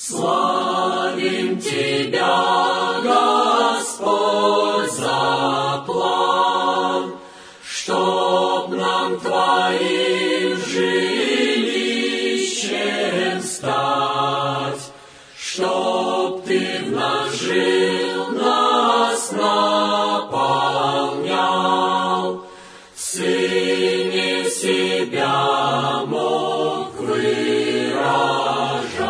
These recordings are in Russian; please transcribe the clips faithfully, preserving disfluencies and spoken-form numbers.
Славим Тебя, Господь, за план, чтоб нам Твоим жилищем стать, чтоб Ты в нас жил, нас наполнял, в Сыне себя мог выражать.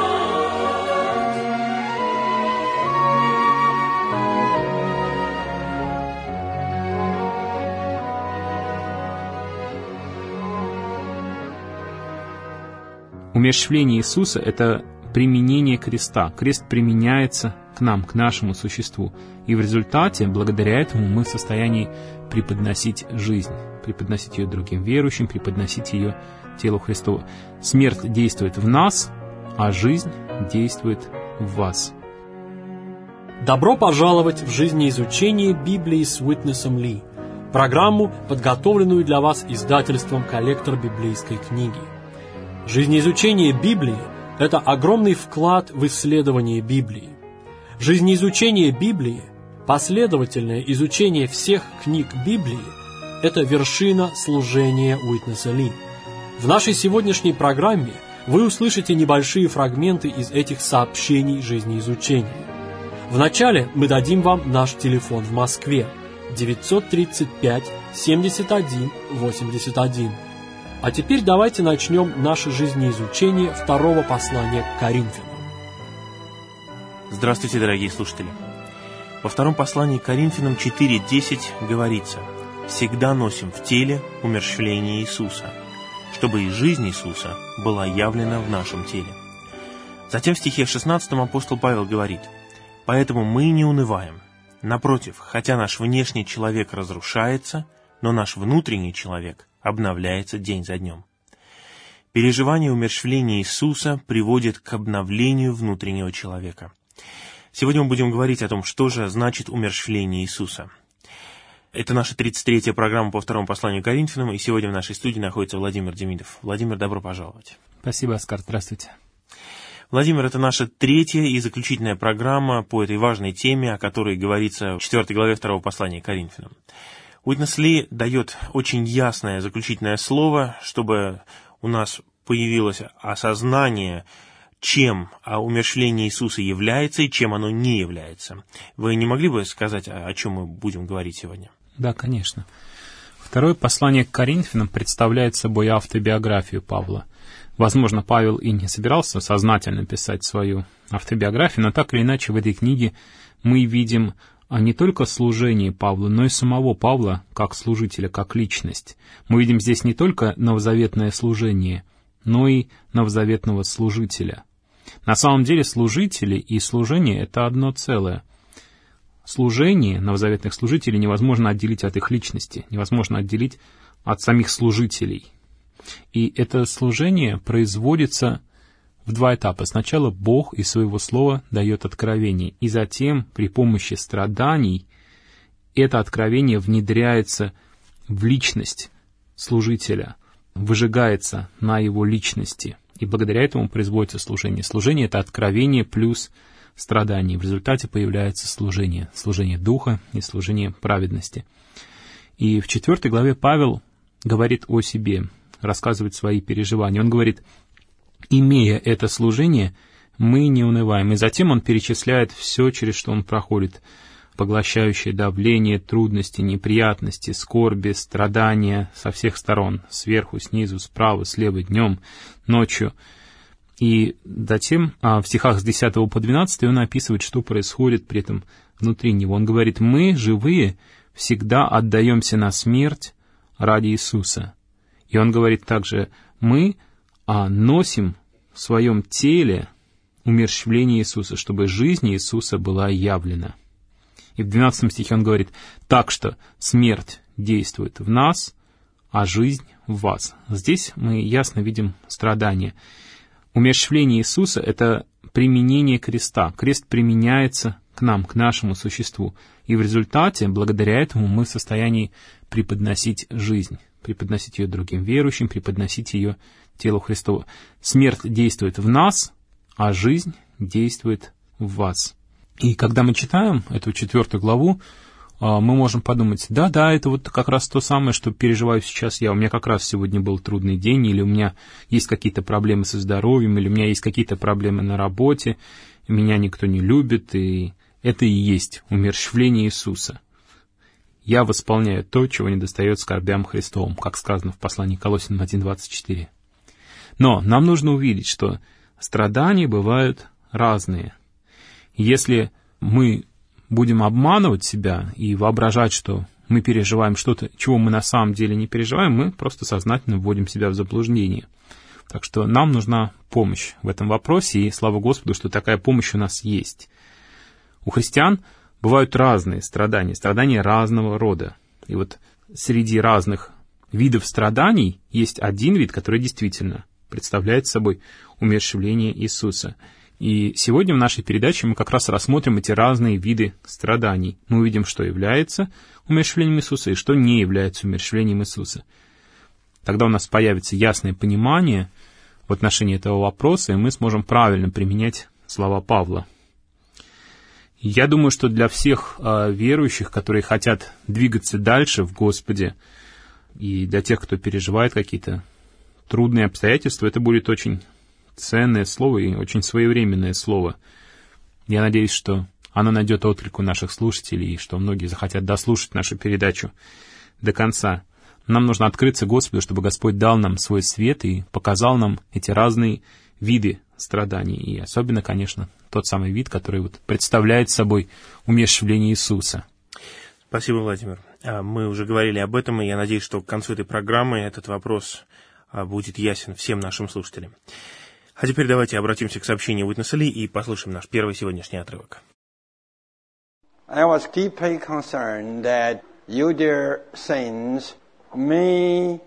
Умерщвление Иисуса — это применение креста. Крест применяется к нам, к нашему существу. И в результате, благодаря этому, мы в состоянии преподносить жизнь, преподносить ее другим верующим, преподносить ее телу Христову. Смерть действует в нас, а жизнь действует в вас. Добро пожаловать в жизнеизучение Библии с Уитнесом Ли, программу, подготовленную для вас издательством «Коллектор библейской книги». Жизнеизучение Библии – это огромный вклад в исследование Библии. Жизнеизучение Библии, последовательное изучение всех книг Библии – это вершина служения Уитнеса Ли. В нашей сегодняшней программе вы услышите небольшие фрагменты из этих сообщений жизнеизучения. Вначале мы дадим вам наш телефон в Москве девятьсот тридцать пять семьдесят один восемьдесят один. А теперь давайте начнем наше жизнеизучение второго послания к Коринфянам. Здравствуйте, дорогие слушатели! Во втором послании к Коринфянам четыре десять говорится: «Всегда носим в теле умерщвление Иисуса, чтобы и жизнь Иисуса была явлена в нашем теле». Затем в стихе шестнадцатом апостол Павел говорит: «Поэтому мы не унываем. Напротив, хотя наш внешний человек разрушается, но наш внутренний человек обновляется день за днем». Переживание умерщвления Иисуса приводит к обновлению внутреннего человека. Сегодня мы будем говорить о том, что же значит умерщвление Иисуса. Это наша тридцать третья программа по второму посланию к Коринфянам, и сегодня в нашей студии находится Владимир Демидов. Владимир, добро пожаловать. Спасибо, Оскар, здравствуйте. Владимир, это наша третья и заключительная программа по этой важной теме, о которой говорится в четвёртой главе второго послания к Коринфянам. Уитнес Ли дает очень ясное заключительное слово, чтобы у нас появилось осознание, чем умерщвление Иисуса является и чем оно не является. Вы не могли бы сказать, о чем мы будем говорить сегодня? Да, конечно. Второе послание к Коринфянам представляет собой автобиографию Павла. Возможно, Павел и не собирался сознательно писать свою автобиографию, но так или иначе в этой книге мы видим не только служение Павла, но и самого Павла как служителя, как личность. Мы видим здесь не только новозаветное служение, но и новозаветного служителя. На самом деле служители и служение — это одно целое. Служение новозаветных служителей невозможно отделить от их личности, невозможно отделить от самих служителей. И это служение производится в два этапа. Сначала Бог из своего слова дает откровение, и затем при помощи страданий это откровение внедряется в личность служителя, выжигается на его личности, и благодаря этому производится служение. Служение — это откровение плюс страдание. В результате появляется служение, служение духа и служение праведности. И в четвёртой главе Павел говорит о себе, рассказывает свои переживания. Он говорит: имея это служение, мы не унываем. И затем он перечисляет все, через что он проходит: поглощающее давление, трудности, неприятности, скорби, страдания со всех сторон, сверху, снизу, справа, слева, днем, ночью. И затем а в стихах с десятого по двенадцатый он описывает, что происходит при этом внутри него. Он говорит: мы, живые, всегда отдаемся на смерть ради Иисуса. И он говорит также: мы а, носим в своем теле умерщвление Иисуса, чтобы жизнь Иисуса была явлена. И в двенадцатом стихе он говорит: так что смерть действует в нас, а жизнь в вас. Здесь мы ясно видим страдания. Умерщвление Иисуса — это применение креста. Крест применяется к нам, к нашему существу. И в результате, благодаря этому, мы в состоянии преподносить жизнь, преподносить ее другим верующим, преподносить ее телу Христову. Смерть действует в нас, а жизнь действует в вас. И когда мы читаем эту четвертую главу, мы можем подумать, да-да, это вот как раз то самое, что переживаю сейчас я. У меня как раз сегодня был трудный день, или у меня есть какие-то проблемы со здоровьем, или у меня есть какие-то проблемы на работе, меня никто не любит, и это и есть умерщвление Иисуса. Я восполняю то, чего недостает скорбям Христовым, как сказано в послании к Колоссянам один двадцать четыре. Но нам нужно увидеть, что страдания бывают разные. Если мы будем обманывать себя и воображать, что мы переживаем что-то, чего мы на самом деле не переживаем, мы просто сознательно вводим себя в заблуждение. Так что нам нужна помощь в этом вопросе, и слава Господу, что такая помощь у нас есть. У христиан бывают разные страдания, страдания разного рода. И вот среди разных видов страданий есть один вид, который действительно представляет собой умерщвление Иисуса. И сегодня в нашей передаче мы как раз рассмотрим эти разные виды страданий. Мы увидим, что является умерщвлением Иисуса и что не является умерщвлением Иисуса. Тогда у нас появится ясное понимание в отношении этого вопроса, и мы сможем правильно применять слова Павла. Я думаю, что для всех э, верующих, которые хотят двигаться дальше в Господе, и для тех, кто переживает какие-то трудные обстоятельства, это будет очень ценное слово и очень своевременное слово. Я надеюсь, что оно найдет отклик у наших слушателей, и что многие захотят дослушать нашу передачу до конца. Нам нужно открыться Господу, чтобы Господь дал нам свой свет и показал нам эти разные виды страданий. И особенно, конечно, тот самый вид, который вот представляет собой умерщвление Иисуса. Спасибо, Владимир. Мы уже говорили об этом, и я надеюсь, что к концу этой программы этот вопрос будет ясен всем нашим слушателям. А теперь давайте обратимся к сообщению Witness Lee и послушаем наш первый сегодняшний отрывок. I was deeply concerned that you, dear saints, may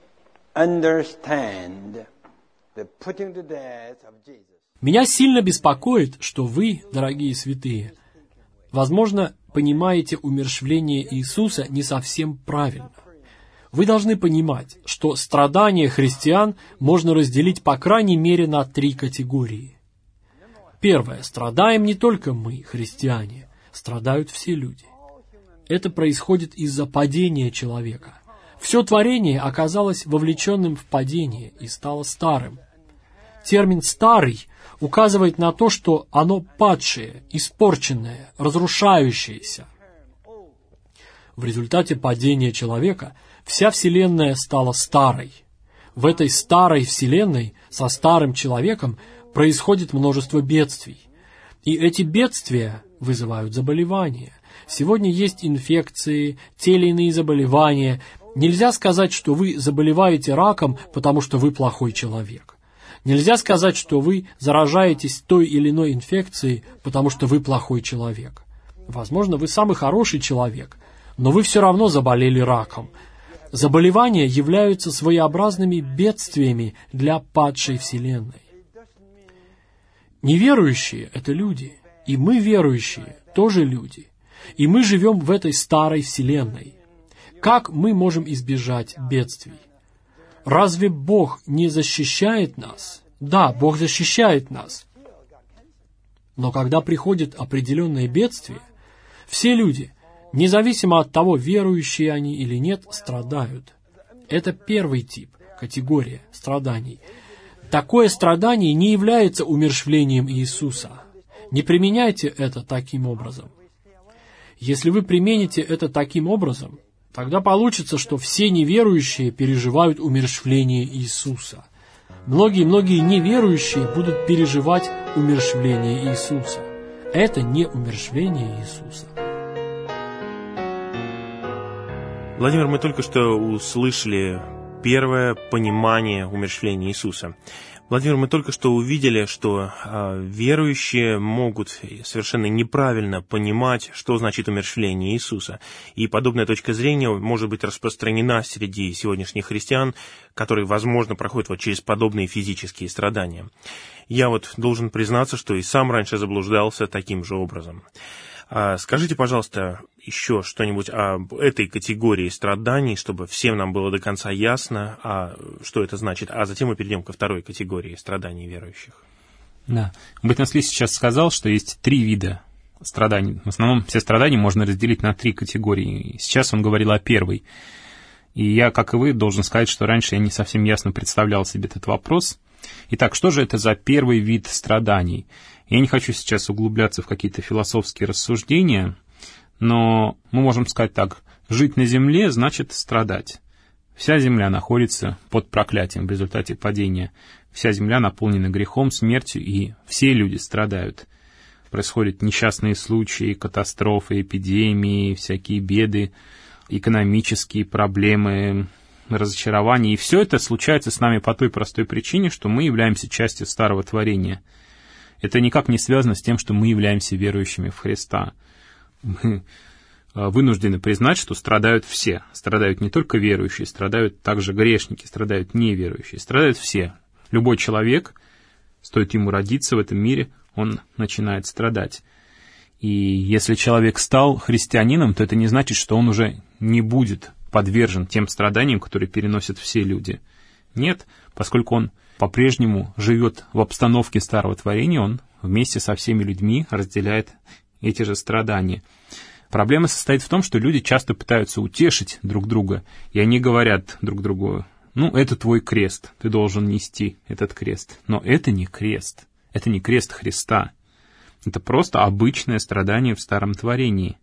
understand the putting to death of Jesus. Меня сильно беспокоит, что вы, дорогие святые, возможно, понимаете умерщвление Иисуса не совсем правильно. Вы должны понимать, что страдания христиан можно разделить по крайней мере на три категории. Первое. Страдаем не только мы, христиане, страдают все люди. Это происходит из-за падения человека. Все творение оказалось вовлеченным в падение и стало старым. Термин «старый» указывает на то, что оно падшее, испорченное, разрушающееся. В результате падения человека вся Вселенная стала старой. В этой старой Вселенной со старым человеком происходит множество бедствий. И эти бедствия вызывают заболевания. Сегодня есть инфекции, те или иные заболевания. Нельзя сказать, что вы заболеваете раком, потому что вы плохой человек. Нельзя сказать, что вы заражаетесь той или иной инфекцией, потому что вы плохой человек. Возможно, вы самый хороший человек, но вы все равно заболели раком. Заболевания являются своеобразными бедствиями для падшей Вселенной. Неверующие – это люди, и мы, верующие, тоже люди. И мы живем в этой старой Вселенной. Как мы можем избежать бедствий? Разве Бог не защищает нас? Да, Бог защищает нас. Но когда приходит определенное бедствие, все люди, независимо от того, верующие они или нет, страдают. Это первый тип, категория страданий. Такое страдание не является умерщвлением Иисуса. Не применяйте это таким образом. Если вы примените это таким образом, тогда получится, что все неверующие переживают умерщвление Иисуса. Многие-многие неверующие будут переживать умерщвление Иисуса. Это не умерщвление Иисуса. Владимир, мы только что услышали первое понимание умерщвления Иисуса. Владимир, мы только что увидели, что э, верующие могут совершенно неправильно понимать, что значит умерщвление Иисуса. И подобная точка зрения может быть распространена среди сегодняшних христиан, которые, возможно, проходят вот через подобные физические страдания. Я вот должен признаться, что и сам раньше заблуждался таким же образом. А скажите, пожалуйста, еще что-нибудь об этой категории страданий, чтобы всем нам было до конца ясно, а, что это значит, а затем мы перейдем ко второй категории страданий верующих. Да. Уитнес Ли сейчас сказал, что есть три вида страданий. В основном все страдания можно разделить на три категории. Сейчас он говорил о первой. И я, как и вы, должен сказать, что раньше я не совсем ясно представлял себе этот вопрос. Итак, что же это за первый вид страданий? Я не хочу сейчас углубляться в какие-то философские рассуждения, но мы можем сказать так. Жить на земле значит страдать. Вся земля находится под проклятием в результате падения. Вся земля наполнена грехом, смертью, и все люди страдают. Происходят несчастные случаи, катастрофы, эпидемии, всякие беды, экономические проблемы, разочарования. И все это случается с нами по той простой причине, что мы являемся частью старого творения. Это никак не связано с тем, что мы являемся верующими в Христа. Мы вынуждены признать, что страдают все. Страдают не только верующие, страдают также грешники, страдают неверующие, страдают все. Любой человек, стоит ему родиться в этом мире, он начинает страдать. И если человек стал христианином, то это не значит, что он уже не будет подвержен тем страданиям, которые переносят все люди. Нет, поскольку он по-прежнему живет в обстановке старого творения, он вместе со всеми людьми разделяет эти же страдания. Проблема состоит в том, что люди часто пытаются утешить друг друга, и они говорят друг другу: ну, это твой крест, ты должен нести этот крест. Но это не крест, это не крест Христа. Это просто обычное страдание в старом творении.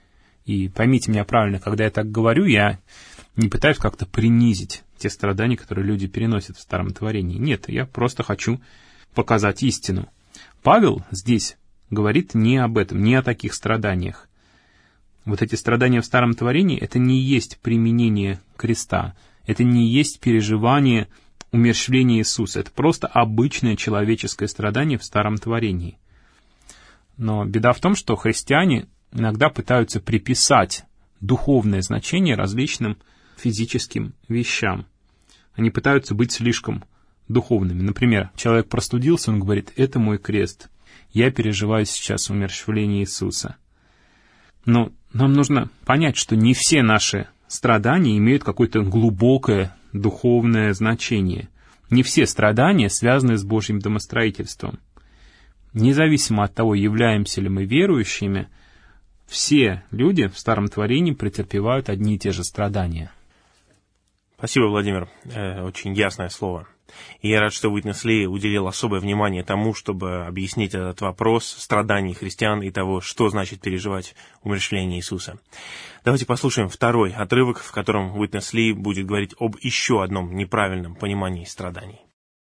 И поймите меня правильно, когда я так говорю, я не пытаюсь как-то принизить те страдания, которые люди переносят в старом творении. Нет, я просто хочу показать истину. Павел здесь говорит не об этом, не о таких страданиях. Вот эти страдания в старом творении — это не есть применение креста, это не есть переживание умерщвления Иисуса, это просто обычное человеческое страдание в старом творении. Но беда в том, что христиане иногда пытаются приписать духовное значение различным физическим вещам. Они пытаются быть слишком духовными. Например, человек простудился, он говорит: это мой крест, я переживаю сейчас умерщвление Иисуса. Но нам нужно понять, что не все наши страдания имеют какое-то глубокое духовное значение. Не все страдания связаны с Божьим домостроительством. Независимо от того, являемся ли мы верующими, все люди в старом творении претерпевают одни и те же страдания. Спасибо, Владимир. Э, очень ясное слово. И я рад, что Уитнес Ли уделил особое внимание тому, чтобы объяснить этот вопрос страданий христиан и того, что значит переживать умерщвление Иисуса. Давайте послушаем второй отрывок, в котором Уитнес Ли будет говорить об еще одном неправильном понимании страданий.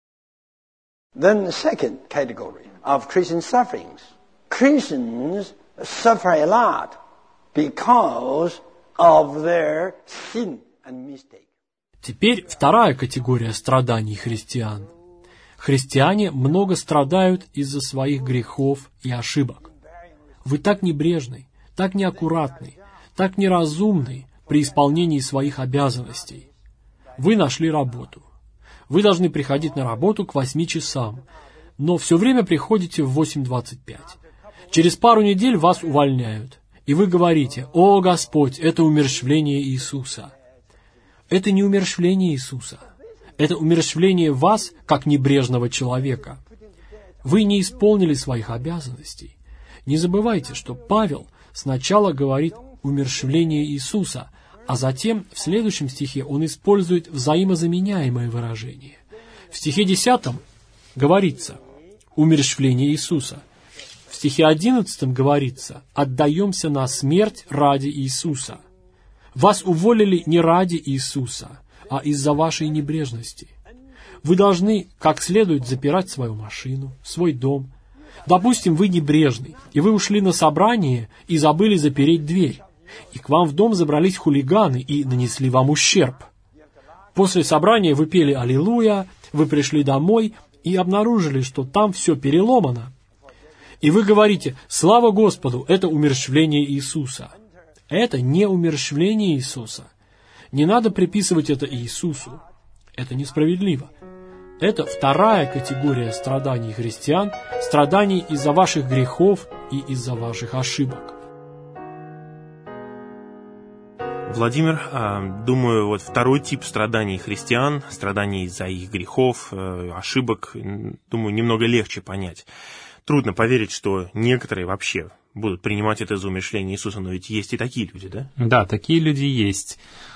Then the second category of Christian sufferings. Christians suffer a lot because of their sin and mistake. Теперь вторая категория страданий христиан. Христиане много страдают из-за своих грехов и ошибок. Вы так небрежны, так неаккуратны, так неразумны при исполнении своих обязанностей. Вы нашли работу. Вы должны приходить на работу к восьми часам, но все время приходите в восемь двадцать пять. Через пару недель вас увольняют, и вы говорите: «О, Господь, это умерщвление Иисуса». Это не умерщвление Иисуса. Это умерщвление вас, как небрежного человека. Вы не исполнили своих обязанностей. Не забывайте, что Павел сначала говорит «умерщвление Иисуса», а затем в следующем стихе он использует взаимозаменяемое выражение. В стихе десятом говорится «умерщвление Иисуса». В стихе одиннадцатом говорится «отдаемся на смерть ради Иисуса». Вас уволили не ради Иисуса, а из-за вашей небрежности. Вы должны как следует запирать свою машину, свой дом. Допустим, вы небрежны, и вы ушли на собрание и забыли запереть дверь, и к вам в дом забрались хулиганы и нанесли вам ущерб. После собрания вы пели «Аллилуйя», вы пришли домой и обнаружили, что там все переломано. И вы говорите: «Слава Господу, это умерщвление Иисуса». Это не умерщвление Иисуса. Не надо приписывать это Иисусу. Это несправедливо. Это вторая категория страданий христиан, страданий из-за ваших грехов и из-за ваших ошибок. Владимир, думаю, вот второй тип страданий христиан, страданий из-за их грехов, ошибок, думаю, немного легче понять. Трудно поверить, что некоторые вообще будут принимать это за умерщвление Иисуса, но ведь есть и такие люди, да? Да, такие люди есть.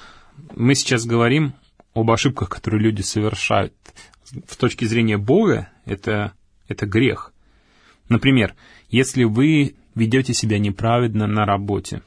Мы сейчас говорим об ошибках, которые люди совершают. С точки зрения Бога, это, это грех. Например, если вы ведете себя неправедно на работе,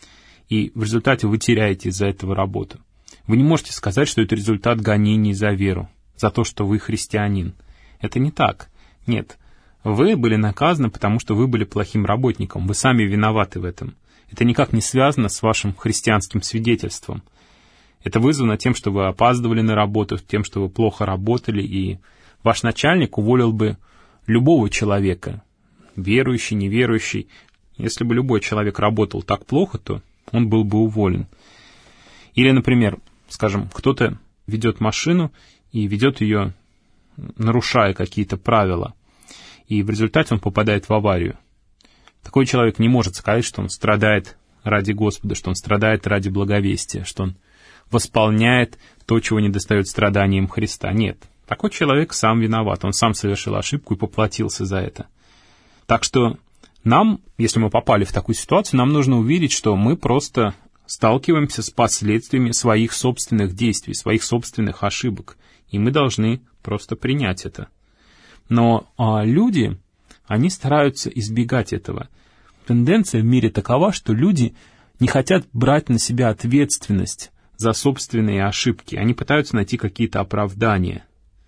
и в результате вы теряете из-за этого работу. Вы не можете сказать, что это результат гонений за веру, за то, что вы христианин. Это не так. Нет. Вы были наказаны, потому что вы были плохим работником. Вы сами виноваты в этом. Это никак не связано с вашим христианским свидетельством. Это вызвано тем, что вы опаздывали на работу, тем, что вы плохо работали, и ваш начальник уволил бы любого человека, верующий, неверующий. Если бы любой человек работал так плохо, то он был бы уволен. Или, например, скажем, кто-то ведет машину и ведет ее, нарушая какие-то правила, и в результате он попадает в аварию. Такой человек не может сказать, что он страдает ради Господа, что он страдает ради благовестия, что он восполняет то, чего недостает страданиям Христа. Нет, такой человек сам виноват, он сам совершил ошибку и поплатился за это. Так что нам, если мы попали в такую ситуацию, нам нужно увидеть, что мы просто сталкиваемся с последствиями своих собственных действий, своих собственных ошибок, и мы должны просто принять это. Но а, люди, они стараются избегать этого. Тенденция в мире такова, что люди не хотят брать на себя ответственность за собственные ошибки. Они пытаются найти какие-то оправдания.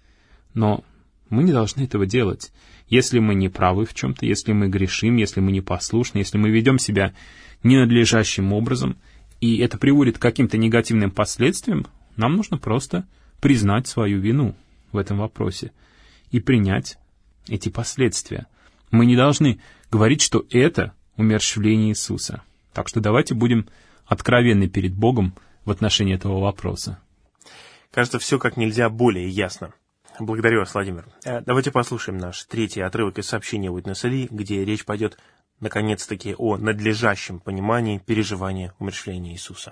Но мы не должны этого делать. Если мы не правы в чем-то, если мы грешим, если мы непослушны, если мы ведем себя ненадлежащим образом, и это приводит к каким-то негативным последствиям, нам нужно просто признать свою вину в этом вопросе и принять эти последствия. Мы не должны говорить, что это умерщвление Иисуса. Так что давайте будем откровенны перед Богом в отношении этого вопроса. Кажется, все как нельзя более ясно. Благодарю вас, Владимир. Давайте послушаем наш третий отрывок из сообщения Witness Lee, где речь пойдет, наконец-таки, о надлежащем понимании переживания умерщвления Иисуса.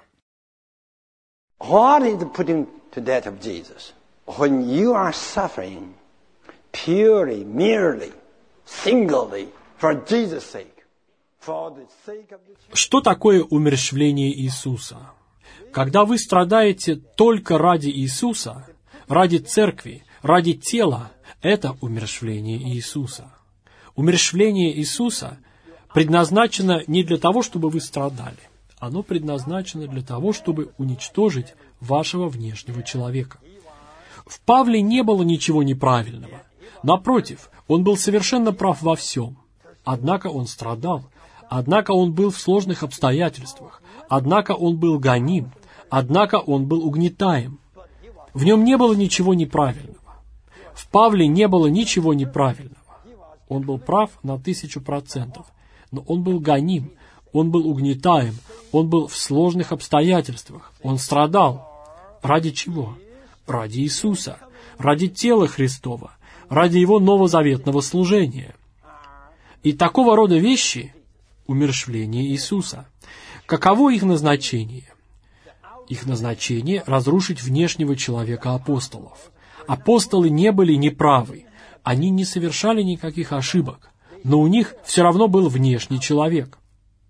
What is the putting to death of Jesus? When you are suffering purely, merely, singly, for Jesus' sake, for the sake of the church. Что такое умерщвление Иисуса? Когда вы страдаете только ради Иисуса, ради церкви, ради тела, это умерщвление Иисуса. Умерщвление Иисуса предназначено не для того, чтобы вы страдали. Оно предназначено для того, чтобы уничтожить вашего внешнего человека. В Павле не было ничего неправильного. Напротив, он был совершенно прав во всем. Однако он страдал. Однако он был в сложных обстоятельствах. Однако он был гоним. Однако он был угнетаем. В нем не было ничего неправильного. В Павле не было ничего неправильного. Он был прав на тысячу процентов. Но он был гоним. Он был угнетаем. Он был в сложных обстоятельствах. Он страдал. Ради чего? Ради Иисуса. Ради тела Христова. Ради Его новозаветного служения. И такого рода вещи – умерщвление Иисуса. Каково их назначение? Их назначение – разрушить внешнего человека апостолов. Апостолы не были неправы. Они не совершали никаких ошибок. Но у них все равно был внешний человек.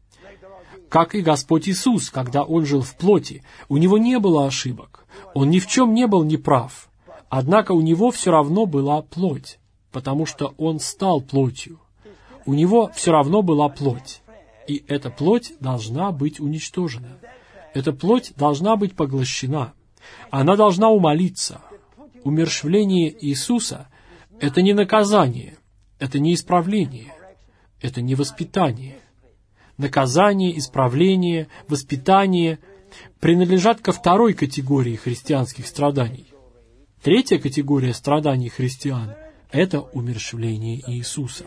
Как и Господь Иисус, когда Он жил в плоти, у Него не было ошибок. Он ни в чем не был неправ. Однако у Него все равно была плоть, потому что Он стал плотью. У Него все равно была плоть. И эта плоть должна быть уничтожена. Эта плоть должна быть поглощена. Она должна умолиться. Умерщвление Иисуса – это не наказание, это не исправление, это не воспитание. Наказание, исправление, воспитание принадлежат ко второй категории христианских страданий. Третья категория страданий христиан – это умерщвление Иисуса.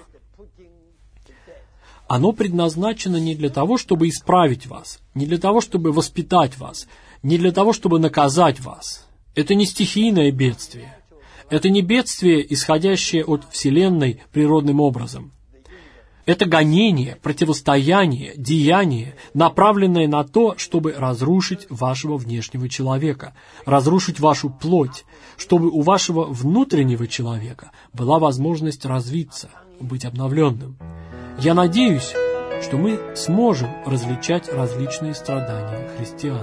Оно предназначено не для того, чтобы исправить вас, не для того, чтобы воспитать вас, не для того, чтобы наказать вас. Это не стихийное бедствие. Это не бедствие, исходящее от Вселенной природным образом. Это гонение, противостояние, деяние, направленное на то, чтобы разрушить вашего внешнего человека, разрушить вашу плоть, чтобы у вашего внутреннего человека была возможность развиться, быть обновленным. Я надеюсь, что мы сможем различать различные страдания христиан.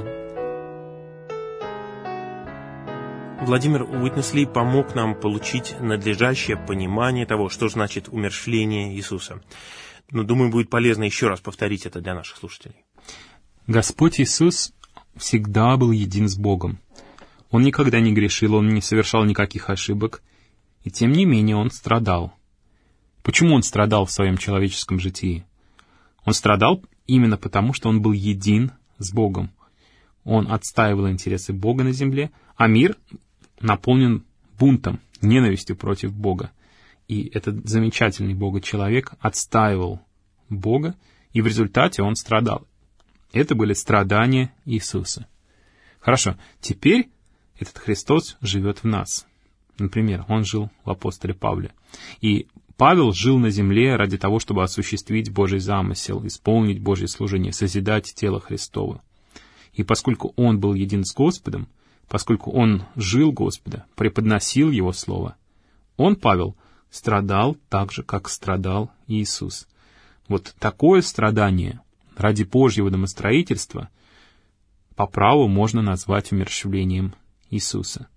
Владимир Уитнес Ли помог нам получить надлежащее понимание того, что значит умерщвление Иисуса. Но, думаю, будет полезно еще раз повторить это для наших слушателей. Господь Иисус всегда был един с Богом. Он никогда не грешил, Он не совершал никаких ошибок, и тем не менее Он страдал. Почему Он страдал в Своем человеческом житии? Он страдал именно потому, что Он был един с Богом. Он отстаивал интересы Бога на земле, а мир наполнен бунтом, ненавистью против Бога. И этот замечательный Бога-человек отстаивал Бога, и в результате он страдал. Это были страдания Иисуса. Хорошо, теперь этот Христос живет в нас. Например, он жил в апостоле Павле. И Павел жил на земле ради того, чтобы осуществить Божий замысел, исполнить Божье служение, созидать тело Христово. И поскольку он был един с Господом, поскольку он жил Господа, преподносил Его Слово, он, Павел, страдал так же, как страдал Иисус. Вот такое страдание ради Божьего домостроительства по праву можно назвать умерщвлением Иисуса.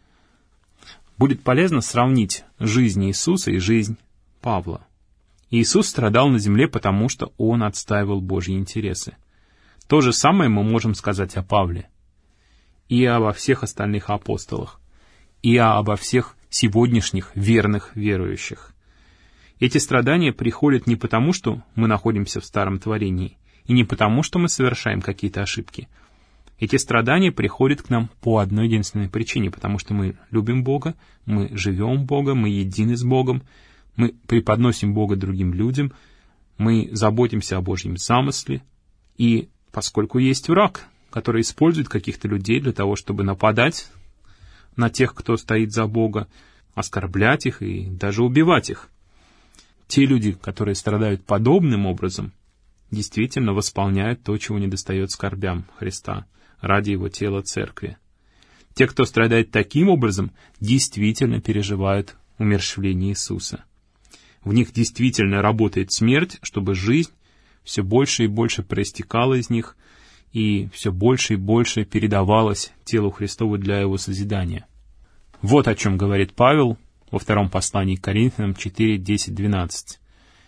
Будет полезно сравнить жизнь Иисуса и жизнь Павла. Иисус страдал на земле, потому что Он отстаивал Божьи интересы. То же самое мы можем сказать о Павле. И обо всех остальных апостолах, и обо всех сегодняшних верных верующих. Эти страдания приходят не потому, что мы находимся в старом творении, и не потому, что мы совершаем какие-то ошибки. Эти страдания приходят к нам по одной единственной причине, потому что мы любим Бога, мы живем Бога, мы едины с Богом, мы преподносим Бога другим людям, мы заботимся о Божьем замысле, и поскольку есть враг, который использует каких-то людей для того, чтобы нападать на тех, кто стоит за Бога, оскорблять их и даже убивать их. Те люди, которые страдают подобным образом, действительно восполняют то, чего недостает скорбям Христа ради Его тела Церкви. Те, кто страдает таким образом, действительно переживают умерщвление Иисуса. В них действительно работает смерть, чтобы жизнь все больше и больше проистекала из них, и все больше и больше передавалось телу Христову для Его созидания. Вот о чем говорит Павел во втором послании к Коринфянам четыре, десять, двенадцать.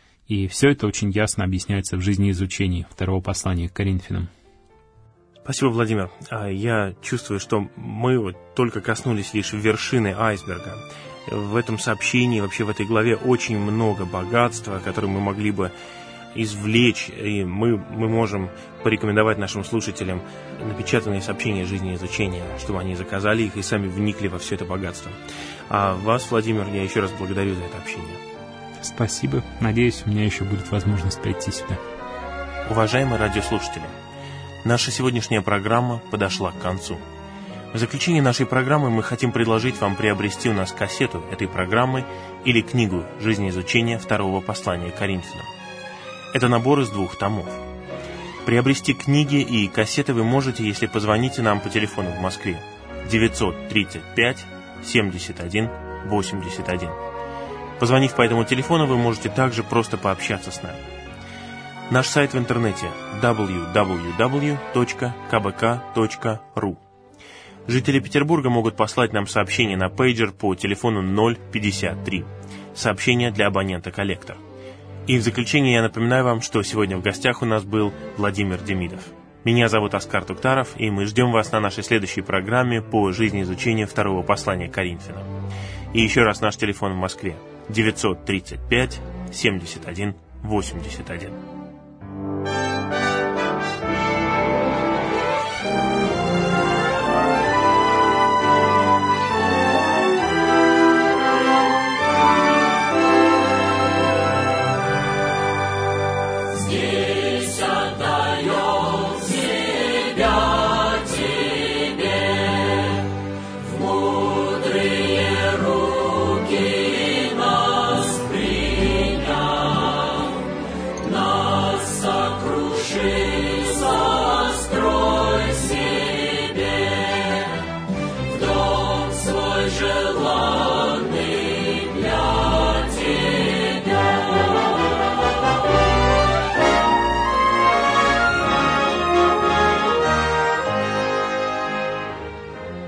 И все это очень ясно объясняется в жизнеизучении второго послания к Коринфянам. Спасибо, Владимир. Я чувствую, что мы вот только коснулись лишь вершины айсберга. В этом сообщении, вообще в этой главе очень много богатства, которое мы могли бы извлечь, и мы, мы можем порекомендовать нашим слушателям напечатанные сообщения жизнеизучения, чтобы они заказали их и сами вникли во все это богатство. А вас, Владимир, я еще раз благодарю за это общение. Спасибо. Надеюсь, у меня еще будет возможность прийти сюда. Уважаемые радиослушатели, наша сегодняшняя программа подошла к концу. В заключение нашей программы мы хотим предложить вам приобрести у нас кассету этой программы или книгу жизнеизучения второго послания к Коринфянам. Это набор из двух томов. Приобрести книги и кассеты вы можете, если позвоните нам по телефону в Москве девятьсот тридцать пять семьдесят один восемьдесят один. Позвонив по этому телефону, вы можете также просто пообщаться с нами. Наш сайт в интернете дабл ю дабл ю дабл ю точка ка бэ ка точка ру. Жители Петербурга могут послать нам сообщение на пейджер по телефону ноль пятьдесят три. Сообщение для абонента-коллектор. И в заключение я напоминаю вам, что сегодня в гостях у нас был Владимир Демидов. Меня зовут Оскар Туктаров, и мы ждем вас на нашей следующей программе по жизнеизучению второго послания к Коринфянам. И еще раз наш телефон в Москве девятьсот тридцать пять семьдесят один восемьдесят один.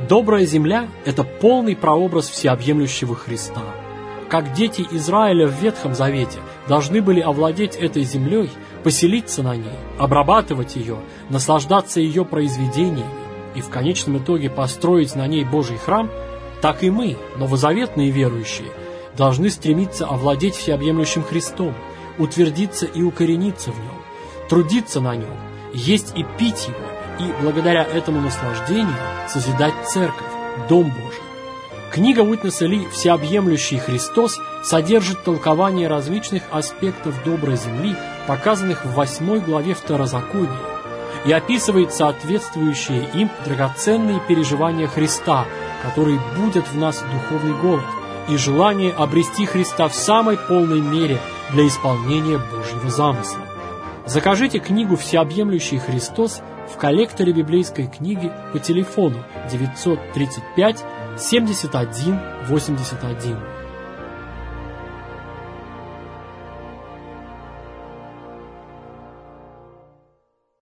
Добрая земля – это полный прообраз всеобъемлющего Христа. Как дети Израиля в Ветхом Завете должны были овладеть этой землей, поселиться на ней, обрабатывать ее, наслаждаться ее произведениями и в конечном итоге построить на ней Божий храм, так и мы, новозаветные верующие, должны стремиться овладеть всеобъемлющим Христом, утвердиться и укорениться в нем, трудиться на нем, есть и пить его, и благодаря этому наслаждению созидать церковь, Дом Божий. Книга Уитнеса Ли «Всеобъемлющий Христос» содержит толкование различных аспектов доброй земли, показанных в восьмой главе Второзакония, и описывает соответствующие им драгоценные переживания Христа, которые будут в нас духовный голод и желание обрести Христа в самой полной мере для исполнения Божьего замысла. Закажите книгу «Всеобъемлющий Христос» в коллекторе библейской книги по телефону девятьсот тридцать пять семьдесят один восемьдесят один.